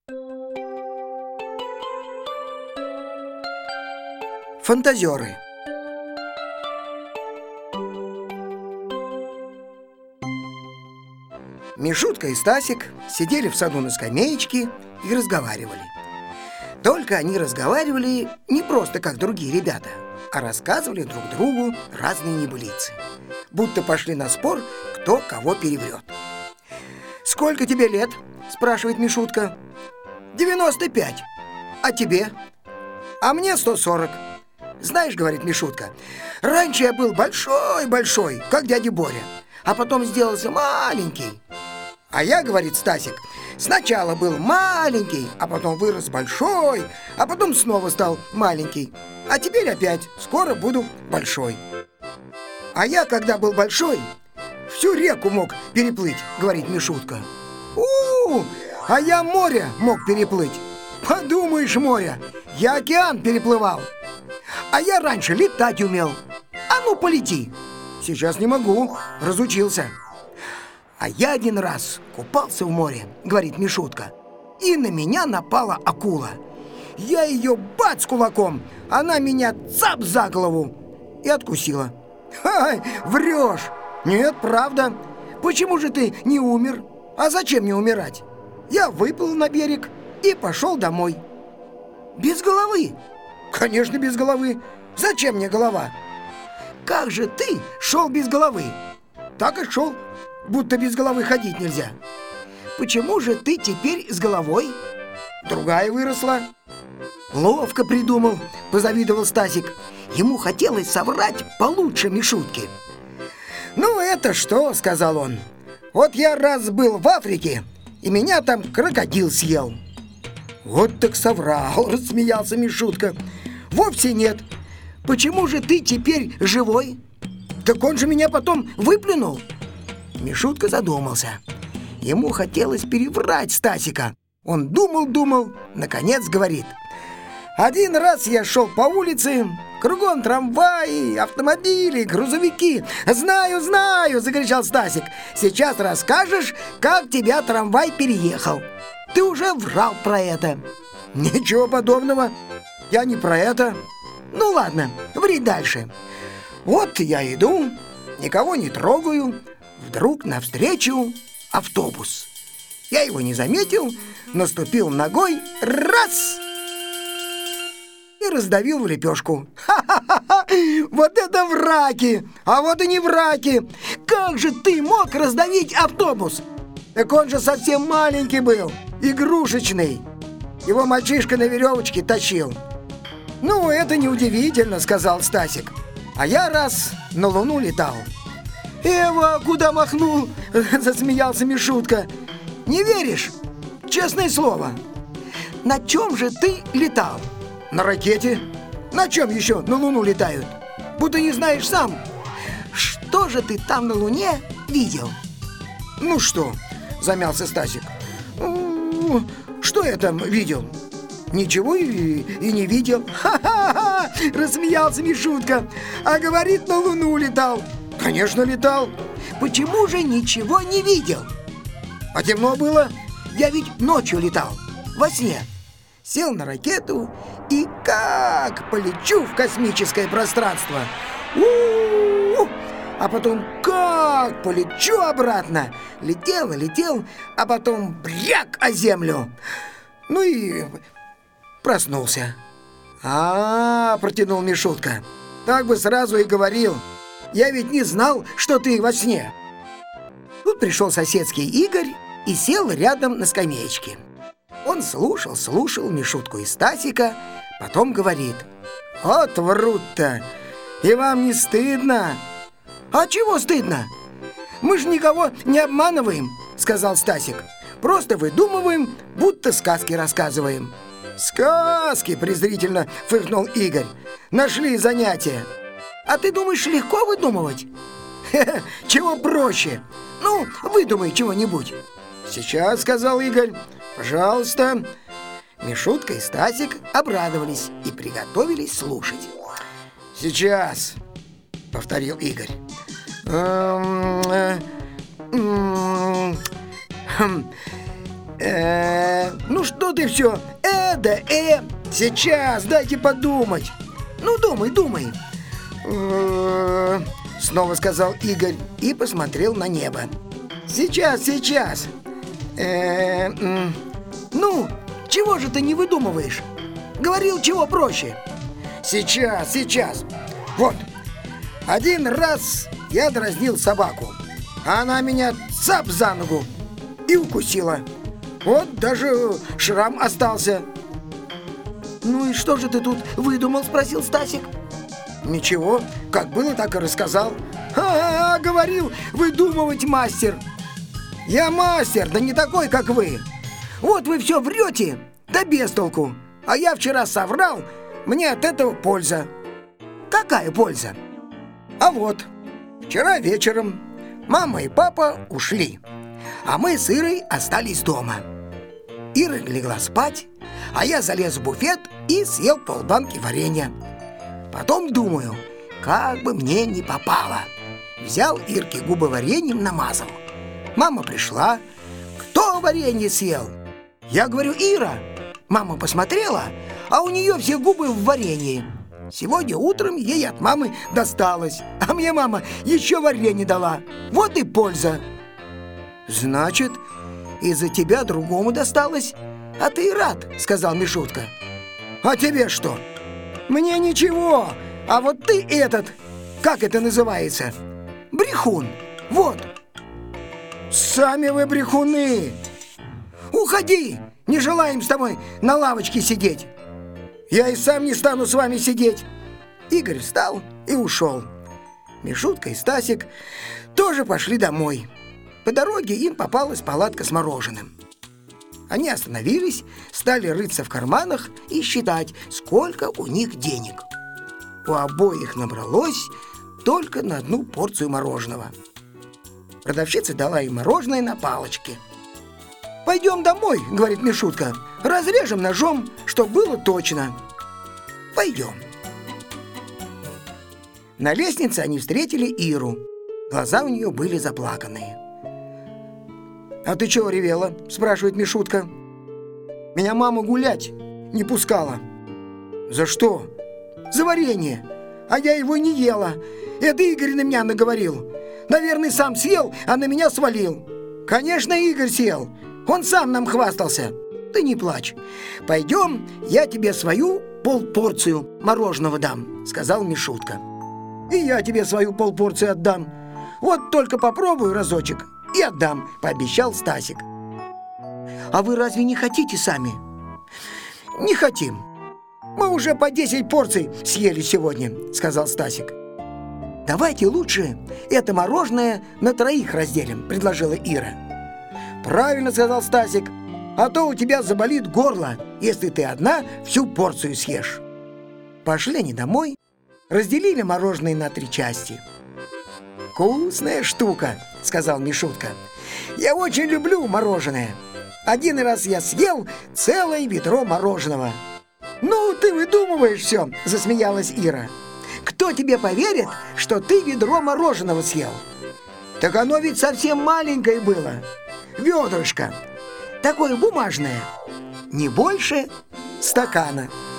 Фантазеры. Мишутка и Стасик сидели в саду на скамеечке и разговаривали. Только они разговаривали не просто как другие ребята, а рассказывали друг другу разные небылицы. Будто пошли на спор, кто кого переврет. «Сколько тебе лет?» – спрашивает Мишутка. 95. А тебе? А мне 140. Знаешь, говорит Мишутка, раньше я был большой-большой, как дядя Боря, а потом сделался маленький. А я, говорит Стасик, сначала был маленький, а потом вырос большой, а потом снова стал маленький. А теперь опять скоро буду большой. А я, когда был большой, всю реку мог переплыть, говорит Мишутка. А я море мог переплыть. Подумаешь, море, я океан переплывал. А я раньше летать умел. А ну, полети. Сейчас не могу, разучился. А я один раз купался в море, говорит Мишутка, и на меня напала акула. Я ее бац кулаком, она меня цап за голову и откусила. Врешь! Нет, правда. Почему же ты не умер? А зачем мне умирать? Я выплыл на берег и пошел домой. Без головы? Конечно, без головы. Зачем мне голова? Как же ты шел без головы? Так и шел, будто без головы ходить нельзя. Почему же ты теперь с головой? Другая выросла. Ловко придумал, позавидовал Стасик. Ему хотелось соврать получше Мишутки. Ну это что, сказал он. Вот я раз был в Африке, и меня там крокодил съел. Вот так соврал, рассмеялся Мишутка. Вовсе нет. Почему же ты теперь живой? Так он же меня потом выплюнул. Мишутка задумался. Ему хотелось переврать Стасика. Он думал, наконец говорит. Один раз я шел по улице, кругом трамваи, автомобили, грузовики. Знаю, закричал Стасик. Сейчас расскажешь, как тебя трамвай переехал. Ты уже врал про это. Ничего подобного, я не про это. Ну ладно, ври дальше. Вот я иду, никого не трогаю. Вдруг навстречу автобус. Я его не заметил, наступил ногой, раз! И раздавил в лепешку. Ха-ха-ха! Вот это враки! А вот и не враки! Как же ты мог раздавить автобус? Так он же совсем маленький был, игрушечный. Его мальчишка на веревочке тащил. Ну, это неудивительно, сказал Стасик. А я раз на Луну летал. Эва, куда махнул? Засмеялся Мишутка. Не веришь? Честное слово. На чем же ты летал? На ракете. На чем еще на Луну летают? Будто не знаешь сам. Что же ты там на Луне видел? Ну что? Замялся Стасик. Что я там видел? Ничего и не видел. Ха-ха-ха! Рассмеялся Мишутка. А говорит, на Луну летал. Конечно, летал. Почему же ничего не видел? А темно было. Я ведь ночью летал, во сне. Сел на ракету и как полечу в космическое пространство. У-у-у! А потом как полечу обратно. Летел, а потом бряк о землю. Ну и проснулся. Протянул Мишутка. Так бы сразу и говорил. Я ведь не знал, что ты во сне. Тут пришел соседский Игорь и сел рядом на скамеечке. Он слушал Мишутку и Стасика, потом говорит. Вот врут-то, и вам не стыдно? А чего стыдно? Мы же никого не обманываем, сказал Стасик. Просто выдумываем, будто сказки рассказываем. Сказки, презрительно фыркнул Игорь. Нашли занятие. А ты думаешь, легко выдумывать? Чего проще? Ну, выдумай чего-нибудь. Сейчас, сказал Игорь. Пожалуйста. Мишутка и Стасик обрадовались и приготовились слушать. Сейчас, повторил Игорь. Ну что ты все? Да Сейчас, дайте подумать. Ну, думай. Снова сказал Игорь и посмотрел на небо. Сейчас. Ну, чего же ты не выдумываешь? Говорил, чего проще. Сейчас. Вот, один раз я дразнил собаку. Она меня цап за ногу и укусила. Вот даже шрам остался. Ну и что же ты тут выдумал, спросил Стасик. Ничего, как было, так и рассказал. Говорил, выдумывать мастер. Я мастер, да не такой, как вы. Вот вы все врете, да без толку. А я вчера соврал, мне от этого польза. Какая польза? А вот, вчера вечером мама и папа ушли, а мы с Ирой остались дома. Ира легла спать, а я залез в буфет и съел полбанки варенья. Потом думаю, как бы мне не попало. Взял Ирке губы вареньем, намазал. Мама пришла. Кто варенье съел? Я говорю, Ира. Мама посмотрела, а у нее все губы в варенье. Сегодня утром ей от мамы досталось, а мне мама еще варенье дала. Вот и польза. Значит, из-за тебя другому досталось, а ты и рад, сказал Мишутка. А тебе что? Мне ничего, а вот ты этот, как это называется? Брехун, вот. Сами вы брехуны. Уходи, не желаем с тобой на лавочке сидеть. Я и сам не стану с вами сидеть. Игорь встал и ушел. Мишутка и Стасик тоже пошли домой. По дороге им попалась палатка с мороженым. Они остановились, стали рыться в карманах и считать, сколько у них денег. У обоих набралось только на одну порцию мороженого. Продавщица дала им мороженое на палочке. «Пойдем домой», — говорит Мишутка. «Разрежем ножом, чтоб было точно». «Пойдем». На лестнице они встретили Иру. Глаза у нее были заплаканные. «А ты чего ревела?» – спрашивает Мишутка. «Меня мама гулять не пускала». «За что?» «За варенье. А я его не ела. Это Игорь на меня наговорил. Наверное, сам съел, а на меня свалил». «Конечно, Игорь съел. Он сам нам хвастался». «Ты не плачь. Пойдем, я тебе свою полпорцию мороженого дам», – сказал Мишутка. «И я тебе свою полпорцию отдам. Вот только попробую разочек и отдам», – пообещал Стасик. «А вы разве не хотите сами?» «Не хотим. Мы уже по 10 порций съели сегодня», – сказал Стасик. «Давайте лучше это мороженое на троих разделим», – предложила Ира. «Правильно», – сказал Стасик. «А то у тебя заболит горло, если ты одна всю порцию съешь». Пошли они домой, разделили мороженое на 3 части. «Вкусная штука», — сказал Мишутка. «Я очень люблю мороженое. Один раз я съел целое ведро мороженого». «Ну, ты выдумываешь все», — засмеялась Ира. «Кто тебе поверит, что ты ведро мороженого съел?» «Так оно ведь совсем маленькое было. Ведрышко. Такое бумажное. Не больше стакана».